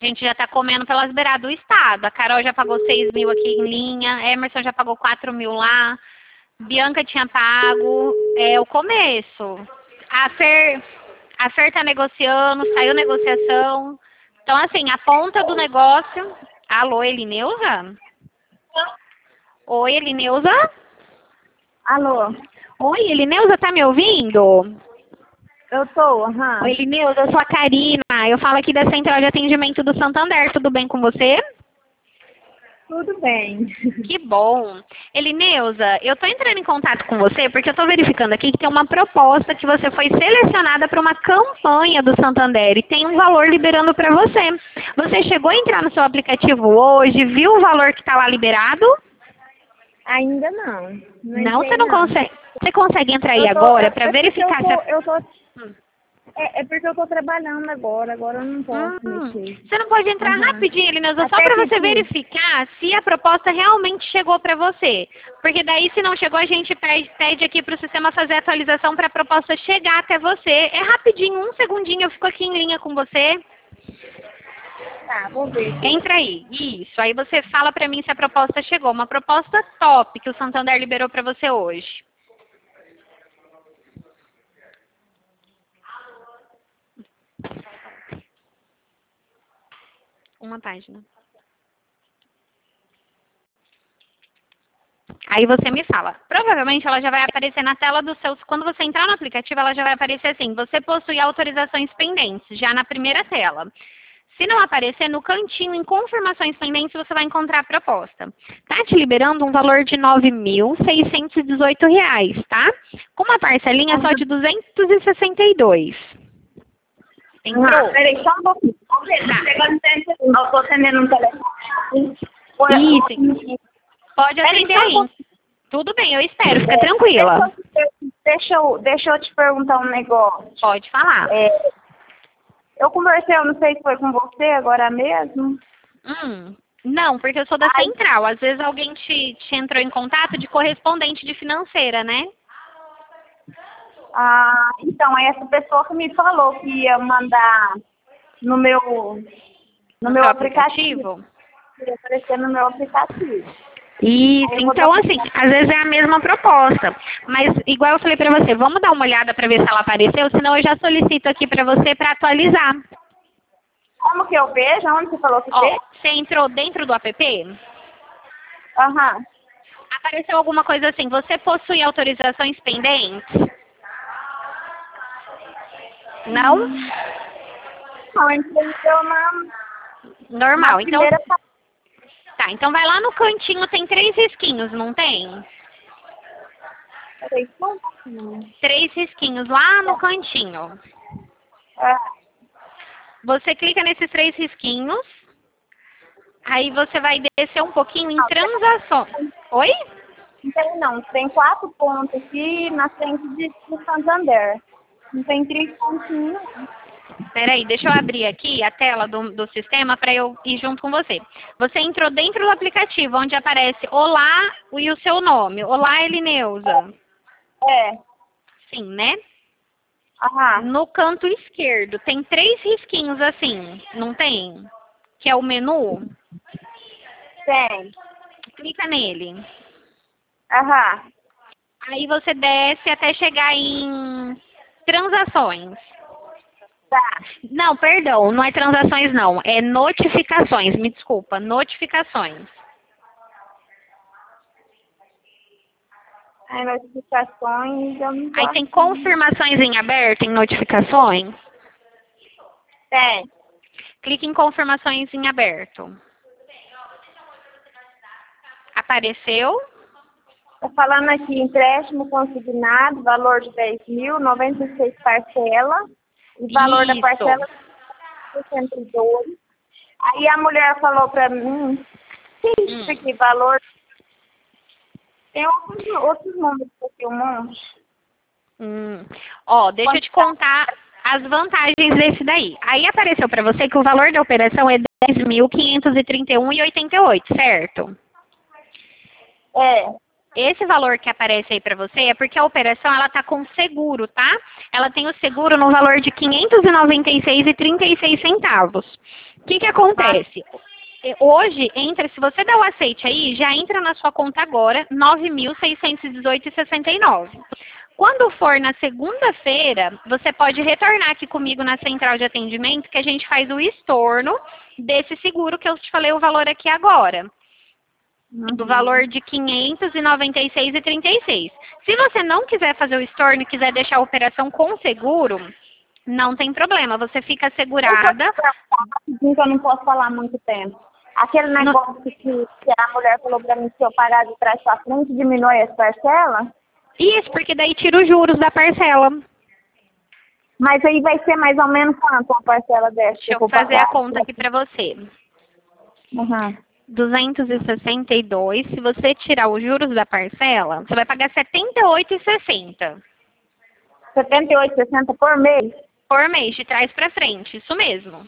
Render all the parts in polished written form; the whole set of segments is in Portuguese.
A gente já tá comendo pelas beiradas do estado. A Carol já pagou 6 mil aqui em linha, Emerson já pagou 4 mil lá, Bianca tinha pago. É o começo. A Fer tá negociando, saiu negociação. Então, assim, a ponta do negócio... Alô, Elineuza? Oi, Elineuza? Alô? Oi, Elineuza, tá me ouvindo? Eu tô, aham. Oi, Elineuza, eu sou a Karina. Eu falo aqui da Central de Atendimento do Santander. Tudo bem com você? Tudo bem. Que bom. Elineuza, eu tô entrando em contato com você porque eu tô verificando aqui que tem uma proposta que você foi selecionada para uma campanha do Santander e tem um valor liberando para você. Você chegou a entrar no seu aplicativo hoje, viu o valor que tá lá liberado? Ainda não. Não, você não consegue. Você consegue entrar aí Eu tô- agora é- para é porque verificar se eu tô, é porque eu tô trabalhando agora eu não posso mexer. Você não pode entrar Aham. rapidinho, Elineuza, só Até para que você dia? verificar se a proposta realmente chegou para você. Porque daí, se não chegou, a gente pede aqui para o sistema fazer a atualização para a proposta chegar até você. É rapidinho, um segundinho, eu fico aqui em linha com você. Tá, vou ver. Entra aí. Isso. Aí você fala para mim se a proposta chegou. Uma proposta top que o Santander liberou para você hoje. Uma página. Aí você me fala. Provavelmente ela já vai aparecer na tela do seu... Quando você entrar no aplicativo, ela já vai aparecer assim. Você possui autorizações pendentes, já na primeira tela. Se não aparecer, no cantinho, em confirmações pendentes, você vai encontrar a proposta. Tá te liberando um valor de R$ 9.618, tá? Com uma parcelinha só de 262. Entrou? Peraí, só um pouquinho. Vou ver, tá chegando eu tô atendendo um telefone. Isso. Pode atender aí. Tudo bem, eu espero. Fica tranquila. Deixa eu te perguntar um negócio. Pode falar. Eu conversei, eu não sei se foi com você agora mesmo. Não, porque eu sou da Central. Às vezes alguém te entrou em contato de correspondente de financeira, né? Ah, então, é essa pessoa que me falou que ia mandar no meu aplicativo. Ia aparecer no meu aplicativo. Isso, então assim, às vezes é a mesma proposta. Mas, igual eu falei pra você, vamos dar uma olhada pra ver se ela apareceu, senão eu já solicito aqui pra você pra atualizar. Como que eu vejo? Onde você falou que Ó, você entrou dentro do app? Aham. Apareceu alguma coisa assim, você possui autorizações pendentes? Não? Não, entendeu Normal, na então... primeira... Tá, então vai lá no cantinho, tem 3 risquinhos, não tem? Peraí, só um pouquinho. 3 risquinhos lá no cantinho. Você clica nesses 3 risquinhos, aí você vai descer um pouquinho em transações. Oi? Não, tem 4 pontos aqui na frente do Santander. Não tem 3 pontinhos. Peraí, deixa eu abrir aqui a tela do sistema para eu ir junto com você. Você entrou dentro do aplicativo, onde aparece Olá e o seu nome. Olá, Elineuza. Sim, né? Aham. No canto esquerdo, tem 3 risquinhos assim, não tem? Que é o menu. Tem. Clica nele. Aham. Aí você desce até chegar em transações. Tá. Não, perdão, não é transações não, é notificações, me desculpa, notificações. Aí notificações, eu não Aí tem confirmações em aberto, em notificações. Tem. Clique em confirmações em aberto. Apareceu? Tá falando aqui, empréstimo consignado, valor de 10 mil, 96 parcelas, e valor da parcela 62. Aí a mulher falou pra mim, que isso aqui, valor... Tem outros números aqui, um monte. Ó, deixa eu te contar as vantagens desse daí. Aí apareceu pra você que o valor da operação é 10.531,88, certo? Esse valor que aparece aí para você é porque a operação ela tá com seguro, tá? Ela tem o seguro no valor de R$ 596,36. O que acontece? Hoje, se você der o aceite aí, já entra na sua conta agora, 9.618,69. Quando for na segunda-feira, você pode retornar aqui comigo na central de atendimento, que a gente faz o estorno desse seguro que eu te falei o valor aqui agora. Do valor de R$ 596,36. Se você não quiser fazer o estorno e quiser deixar a operação com seguro, não tem problema, você fica assegurada. Eu não posso falar muito tempo. Aquele negócio que a mulher falou para mim, se eu pagar de trás para frente, diminui as parcelas? Isso, porque daí tira os juros da parcela. Mas aí vai ser mais ou menos quanto a parcela dessa? Deixa eu fazer a conta aqui para você. 262, se você tirar os juros da parcela, você vai pagar R$ 78,60. 78,60 por mês? Por mês, de trás para frente, isso mesmo.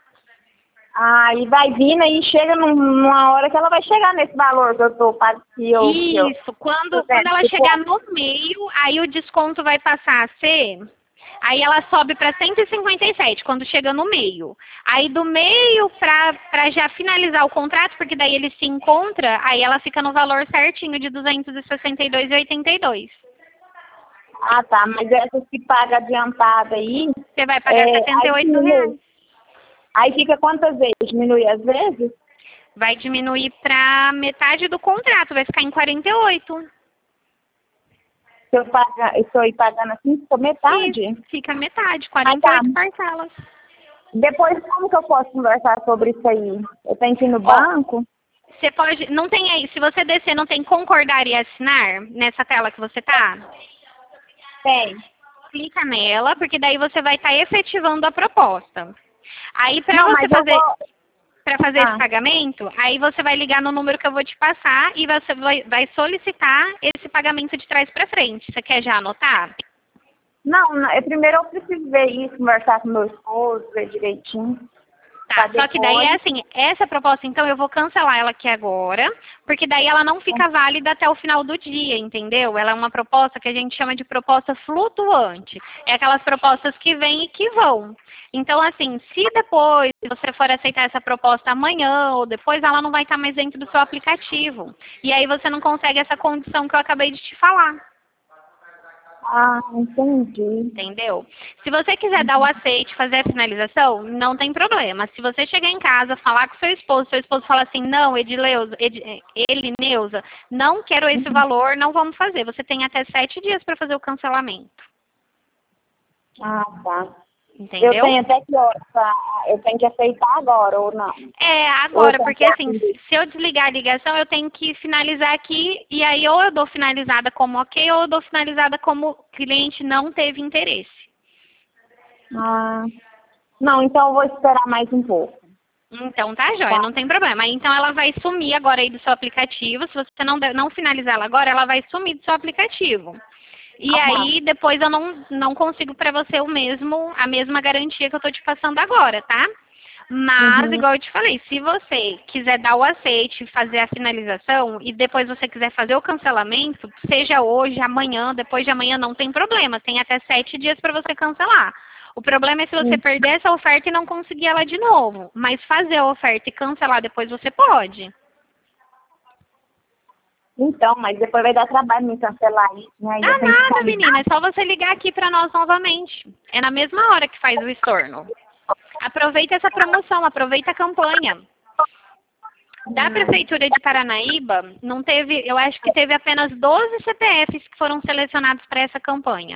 E vai vindo e chega numa hora que ela vai chegar nesse valor que eu tô pagando. Isso, quando ela chegar no meio, aí o desconto vai passar a ser... Aí ela sobe para 157 quando chega no meio. Aí do meio para já finalizar o contrato, porque daí ele se encontra, aí ela fica no valor certinho de 262,82. Tá, mas essas que paga adiantada aí... Você vai pagar R$ 78. Aí fica quantas vezes? Diminui as vezes? Vai diminuir para metade do contrato, vai ficar em 48. Se eu ir pagando assim, fica metade? Isso, fica metade, 48 parcelas. Depois, como que eu posso conversar sobre isso aí? Eu tenho que ir no banco? Você pode, não tem aí, se você descer, não tem concordar e assinar nessa tela que você tá? Tem. Clica nela, porque daí você vai estar efetivando a proposta. Aí, para você fazer... Para fazer esse pagamento, aí você vai ligar no número que eu vou te passar e você vai solicitar esse pagamento de trás para frente. Você quer já anotar? Não, primeiro eu preciso ver isso, conversar com meu esposo, ver direitinho. Tá, só que daí é assim, essa proposta então eu vou cancelar ela aqui agora, porque daí ela não fica válida até o final do dia, entendeu? Ela é uma proposta que a gente chama de proposta flutuante. É aquelas propostas que vêm e que vão. Então, assim, se depois você for aceitar essa proposta amanhã ou depois, ela não vai estar mais dentro do seu aplicativo. E aí você não consegue essa condição que eu acabei de te falar. Entendi. Entendeu? Se você quiser dar o aceite, fazer a finalização, não tem problema. Se você chegar em casa, falar com seu esposo fala assim, não, Neuza, não quero esse valor, não vamos fazer. Você tem até 7 dias para fazer o cancelamento. Tá. Entendeu? Eu tenho até que eu tenho que aceitar agora ou não? Agora, porque assim, se eu desligar a ligação, eu tenho que finalizar aqui, e aí ou eu dou finalizada como ok, ou eu dou finalizada como cliente não teve interesse. Não, então eu vou esperar mais um pouco. Então tá joia, não tem problema. Então ela vai sumir agora aí do seu aplicativo, se você não finalizar ela agora, ela vai sumir do seu aplicativo. E aí, depois eu não consigo para você a mesma garantia que eu tô te passando agora, tá? Mas, igual eu te falei, se você quiser dar o aceite, fazer a finalização e depois você quiser fazer o cancelamento, seja hoje, amanhã, depois de amanhã, não tem problema. Tem até 7 dias para você cancelar. O problema é se você perder essa oferta e não conseguir ela de novo. Mas fazer a oferta e cancelar depois você pode. Então, mas depois vai dar trabalho me cancelar isso, né? Nada, menina. É só você ligar aqui para nós novamente. É na mesma hora que faz o estorno. Aproveita essa promoção, aproveita a campanha. Da Prefeitura de Paranaíba, não teve, eu acho que teve apenas 12 CPFs que foram selecionados para essa campanha.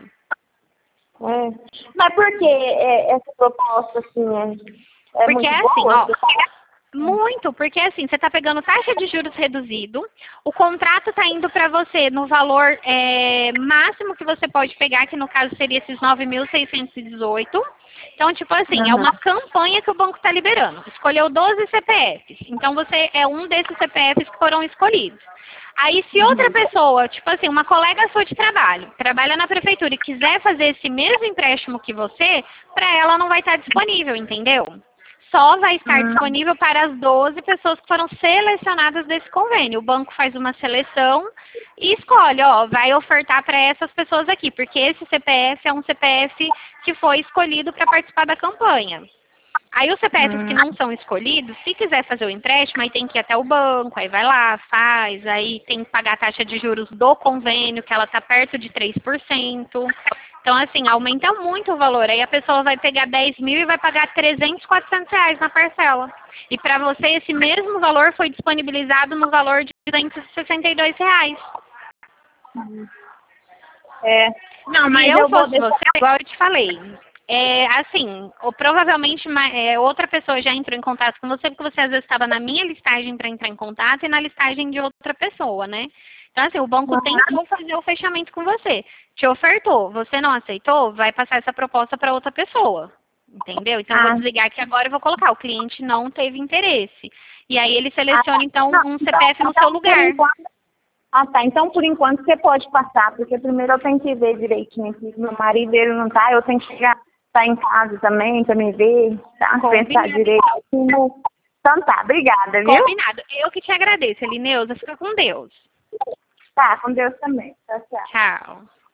Mas por que essa proposta, assim, porque muito assim, boa? Muito, porque assim, você está pegando taxa de juros reduzido, o contrato está indo para você no valor máximo que você pode pegar, que no caso seria esses 9.618. Então, tipo assim, é uma campanha que o banco está liberando. Escolheu 12 CPFs. Então, você é um desses CPFs que foram escolhidos. Aí, se outra pessoa, tipo assim, uma colega sua de trabalho, trabalha na prefeitura e quiser fazer esse mesmo empréstimo que você, para ela não vai estar disponível, entendeu? Só vai estar disponível para as 12 pessoas que foram selecionadas desse convênio. O banco faz uma seleção e escolhe, vai ofertar para essas pessoas aqui, porque esse CPF é um CPF que foi escolhido para participar da campanha. Aí os CPFs que não são escolhidos, se quiser fazer o empréstimo, aí tem que ir até o banco, aí vai lá, faz, aí tem que pagar a taxa de juros do convênio, que ela está perto de 3%. Então, assim, aumenta muito o valor. Aí a pessoa vai pegar 10 mil e vai pagar 300, 400 reais na parcela. E para você, esse mesmo valor foi disponibilizado no valor de 262 reais. Não, mas Se eu eu vou fosse você, igual eu te falei, assim, ou provavelmente outra pessoa já entrou em contato com você, porque você às vezes estava na minha listagem para entrar em contato e na listagem de outra pessoa, né? Então, assim, o banco tentou fazer o fechamento com você. Te ofertou, você não aceitou, vai passar essa proposta para outra pessoa. Entendeu? Então, eu vou desligar aqui agora e vou colocar, o cliente não teve interesse. E aí ele seleciona, então, um CPF no seu lugar. Tá. Então, por enquanto, você pode passar, porque primeiro eu tenho que ver direitinho aqui. Meu marido, ele não tá, eu tenho que chegar, tá em casa também, pra me ver, tá? Pensar direito. Então tá, obrigada, viu? Combinado. Eu que te agradeço, Elineuza. Fica com Deus. Tá, com Deus também. Tchau, tchau. Tchau.